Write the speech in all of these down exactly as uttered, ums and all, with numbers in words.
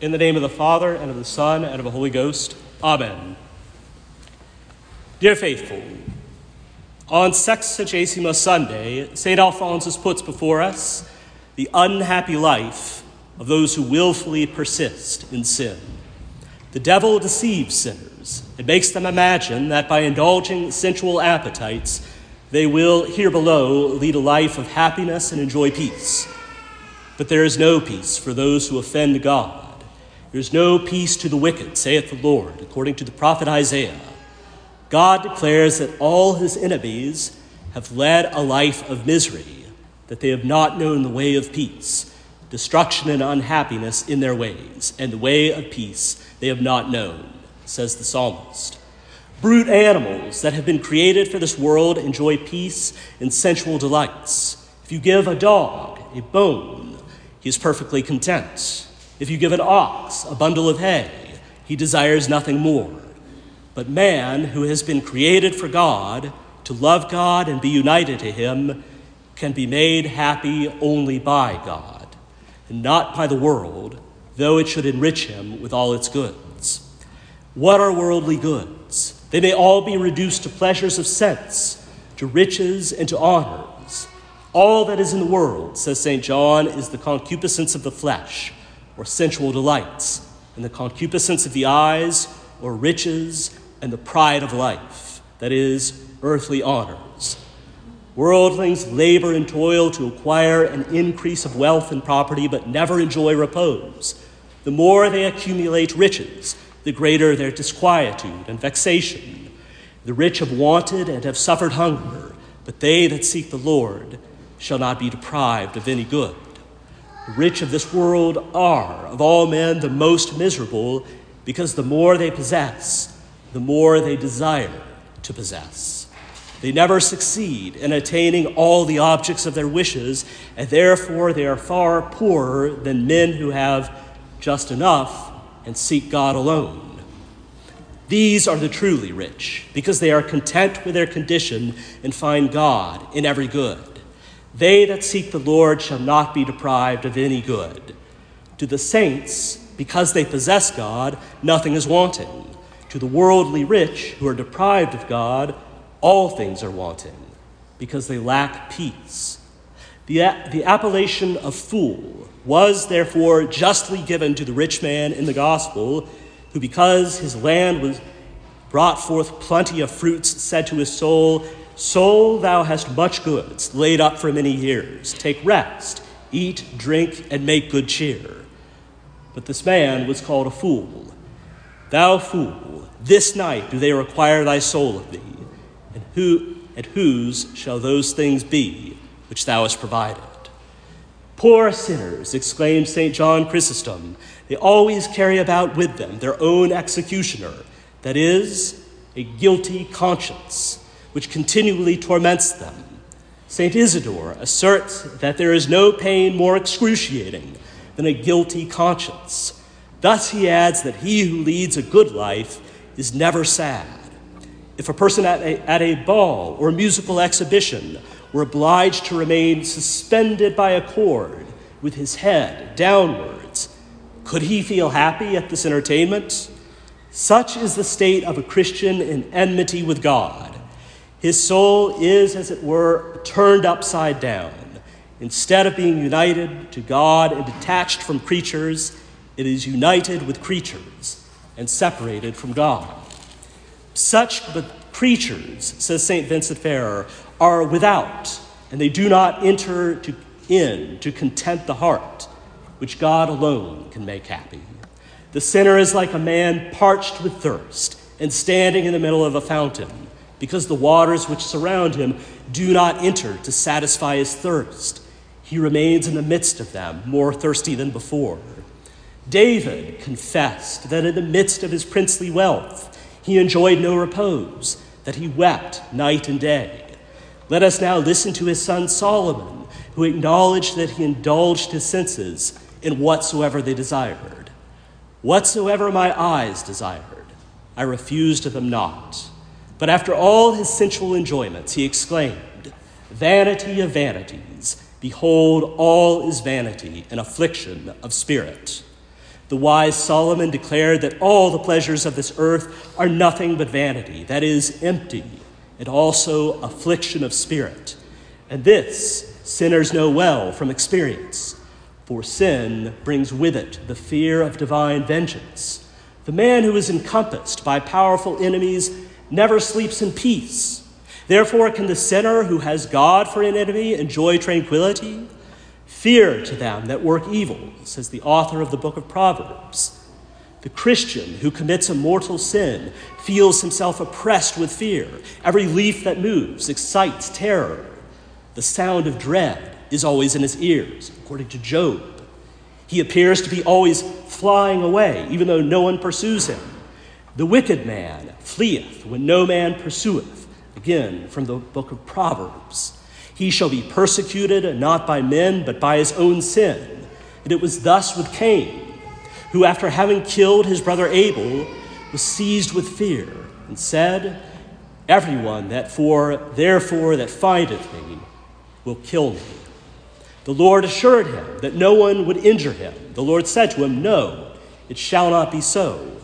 In the name of the Father, and of the Son, and of the Holy Ghost. Amen. Dear faithful, on Sexagesima Sunday, Saint Alphonsus puts before us the unhappy life of those who willfully persist in sin. The devil deceives sinners and makes them imagine that by indulging sensual appetites, they will, here below, lead a life of happiness and enjoy peace. But there is no peace for those who offend God. There is no peace to the wicked, saith the Lord, according to the prophet Isaiah. God declares that all his enemies have led a life of misery, that they have not known the way of peace, destruction and unhappiness in their ways, and the way of peace they have not known, says the psalmist. Brute animals that have been created for this world enjoy peace and sensual delights. If you give a dog a bone, he is perfectly content. If you give an ox a bundle of hay, he desires nothing more. But man, who has been created for God, to love God and be united to him, can be made happy only by God, and not by the world, though it should enrich him with all its goods. What are worldly goods? They may all be reduced to pleasures of sense, to riches and to honors. All that is in the world, says Saint John, is the concupiscence of the flesh, or sensual delights, and the concupiscence of the eyes, or riches, and the pride of life, that is, earthly honors. Worldlings labor and toil to acquire an increase of wealth and property, but never enjoy repose. The more they accumulate riches, the greater their disquietude and vexation. The rich have wanted and have suffered hunger, but they that seek the Lord shall not be deprived of any good. The rich of this world are, of all men, the most miserable, because the more they possess, the more they desire to possess. They never succeed in attaining all the objects of their wishes, and therefore they are far poorer than men who have just enough and seek God alone. These are the truly rich, because they are content with their condition and find God in every good. They that seek the Lord shall not be deprived of any good. To the saints, because they possess God, nothing is wanting. To the worldly rich, who are deprived of God, all things are wanting, because they lack peace. The, the appellation of fool was, therefore, justly given to the rich man in the gospel, who, because his land was brought forth plenty of fruits, said to his soul, Soul, thou hast much goods laid up for many years. Take rest, eat, drink, and make good cheer. But this man was called a fool. Thou fool, this night do they require thy soul of thee, and who and whose shall those things be which thou hast provided? Poor sinners, exclaimed Saint John Chrysostom, they always carry about with them their own executioner, that is, a guilty conscience, which continually torments them. Saint Isidore asserts that there is no pain more excruciating than a guilty conscience. Thus he adds that he who leads a good life is never sad. If a person at a, at a ball or musical exhibition were obliged to remain suspended by a cord with his head downwards, could he feel happy at this entertainment? Such is the state of a Christian in enmity with God. His soul is, as it were, turned upside down. Instead of being united to God and detached from creatures, it is united with creatures and separated from God. Such but creatures, says Saint Vincent Ferrer, are without, and they do not enter to, in to content the heart, which God alone can make happy. The sinner is like a man parched with thirst and standing in the middle of a fountain, because the waters which surround him do not enter to satisfy his thirst. He remains in the midst of them, more thirsty than before. David confessed that in the midst of his princely wealth, he enjoyed no repose, that he wept night and day. Let us now listen to his son Solomon, who acknowledged that he indulged his senses in whatsoever they desired. Whatsoever my eyes desired, I refused them not. But after all his sensual enjoyments, he exclaimed, Vanity of vanities, behold, all is vanity and affliction of spirit. The wise Solomon declared that all the pleasures of this earth are nothing but vanity, that is, empty, and also affliction of spirit. And this sinners know well from experience, for sin brings with it the fear of divine vengeance. The man who is encompassed by powerful enemies never sleeps in peace. Therefore can the sinner who has God for an enemy enjoy tranquility? Fear to them that work evil, says the author of the book of Proverbs. The Christian who commits a mortal sin feels himself oppressed with fear. Every leaf that moves excites terror. The sound of dread is always in his ears, according to Job. He appears to be always flying away, even though no one pursues him. The wicked man fleeth when no man pursueth, again from the book of Proverbs. He shall be persecuted not by men, but by his own sin. And it was thus with Cain, who after having killed his brother Abel, was seized with fear, and said, Everyone that for therefore that findeth me will kill me. The Lord assured him that no one would injure him. The Lord said to him, No, it shall not be so.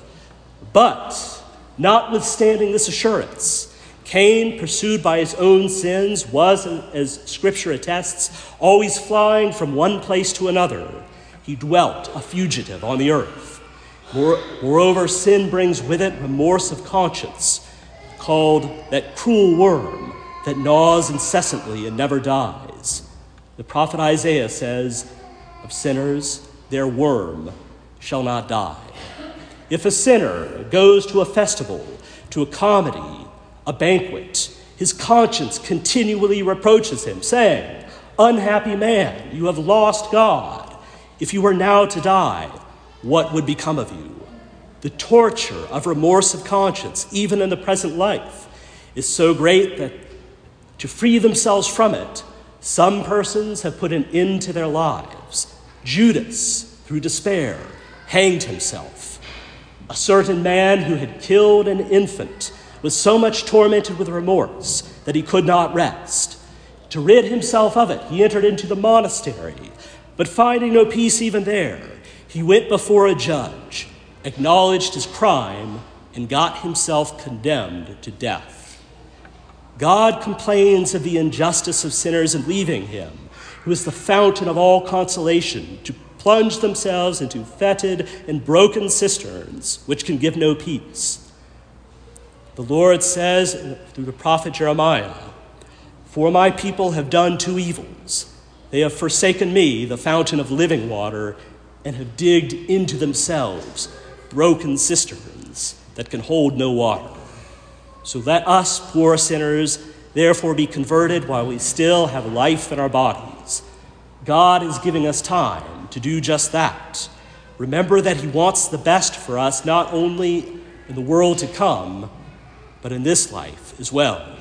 But notwithstanding this assurance, Cain, pursued by his own sins, was, as Scripture attests, always flying from one place to another. He dwelt a fugitive on the earth. Moreover, sin brings with it remorse of conscience, called that cruel worm that gnaws incessantly and never dies. The prophet Isaiah says, of sinners, their worm shall not die. If a sinner goes to a festival, to a comedy, a banquet, his conscience continually reproaches him, saying, Unhappy man, you have lost God. If you were now to die, what would become of you? The torture of remorse of conscience, even in the present life, is so great that to free themselves from it, some persons have put an end to their lives. Judas, through despair, hanged himself. A certain man who had killed an infant was so much tormented with remorse that he could not rest. To rid himself of it, he entered into the monastery, but finding no peace even there, he went before a judge, acknowledged his crime, and got himself condemned to death. God complains of the injustice of sinners in leaving him, who is the fountain of all consolation, to plunge themselves into fetid and broken cisterns, which can give no peace. The Lord says through the prophet Jeremiah, For my people have done two evils. They have forsaken me, the fountain of living water, and have digged into themselves broken cisterns that can hold no water. So let us, poor sinners, therefore be converted while we still have life in our bodies. God is giving us time to do just that. Remember that he wants the best for us, not only in the world to come, but in this life as well.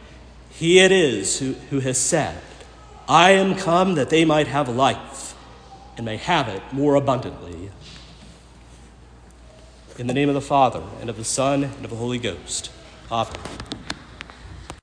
He it is who, who has said, I am come that they might have life, and may have it more abundantly. In the name of the Father, and of the Son, and of the Holy Ghost. Amen.